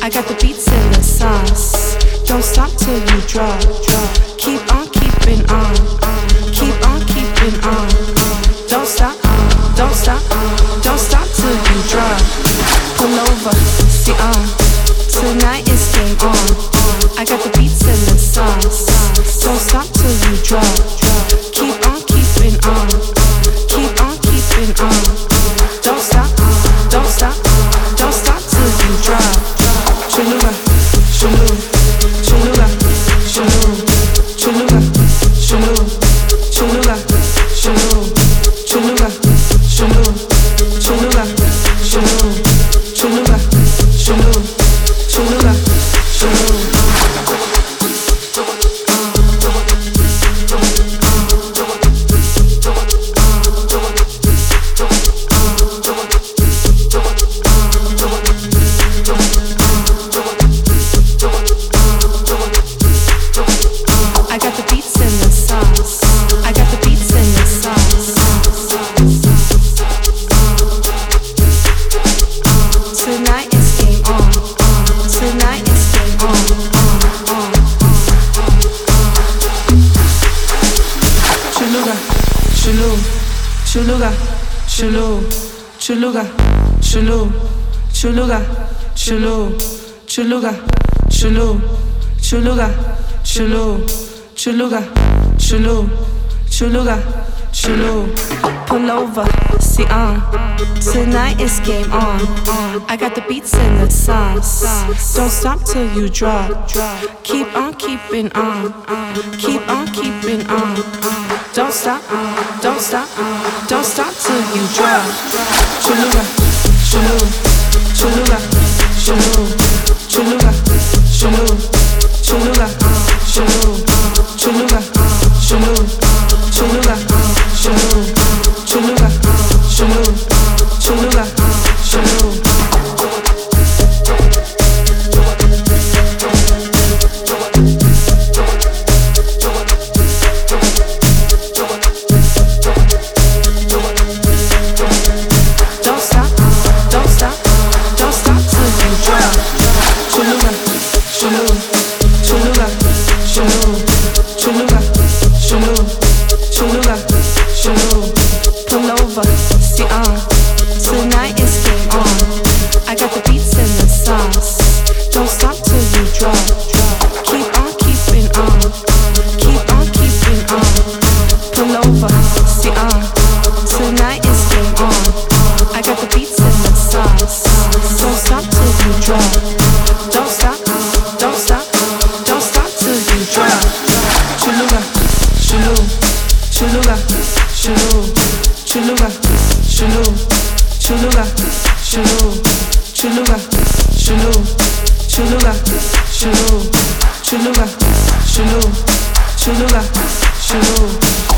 I got the beats and the sauce. Don't stop till you drop. Keep on keeping on. Keep on keeping on. Don't stop, don't stop, don't stop till you drop. Pull over, see on. Tonight is game on. I got the beats and the sauce. Don't stop till you drop. Keep on keeping on. Keep on keeping on. Don't stop, don't stop, don't stop till you drop. Cholula, cholula, cholula, cholula, cholula, cholula, cholula, cholula, cholula, cholula, cholula, cholula, cholula, cholula, cholula. I got the beats and the sauce. I got the beats and the sauce. Tonight is game on. Tonight is game on. Chuluga, chulu, chuluga, chulu, chuluga, chulu, chuluga, chulu, chuluga, chulu, chuluga, chulu, chuluga, chulu, chuluga, chulu. Pull over, see on. Tonight is game on. I got the beats and the sauce. Don't stop till you drop. Keep on keeping on. Keep on keeping on. Don't stop, don't stop, don't stop till you drop. Chuluga, chulu, chuluga, chulu, chuluga, chulu, chuluga, chulu, chuluga, chulu, chuluga, chulu, chuluga, chulu, chuluga, chulu. Don't stop, don't stop, don't stop till you drop. Chuluga, chulu, chuluga, chulu, chuluga, chulu, chuluga, chulu. Pull over, see on. Tonight is game on. I got the beats and the sauce. Don't stop till you drop. Keep on keeping on. Keep on keeping on. Pull over, see on. Tonight is game on. I got the beats and the sauce. Don't stop till you drop. Don't stop, don't stop, don't stop till you drop. Chuluga, chulu, chuluga, chulu, chuluga, chulu, chuluga, chulu, chuluga, chulu, chuluga, chulu, chuluga, chulu, chuluga, chulu.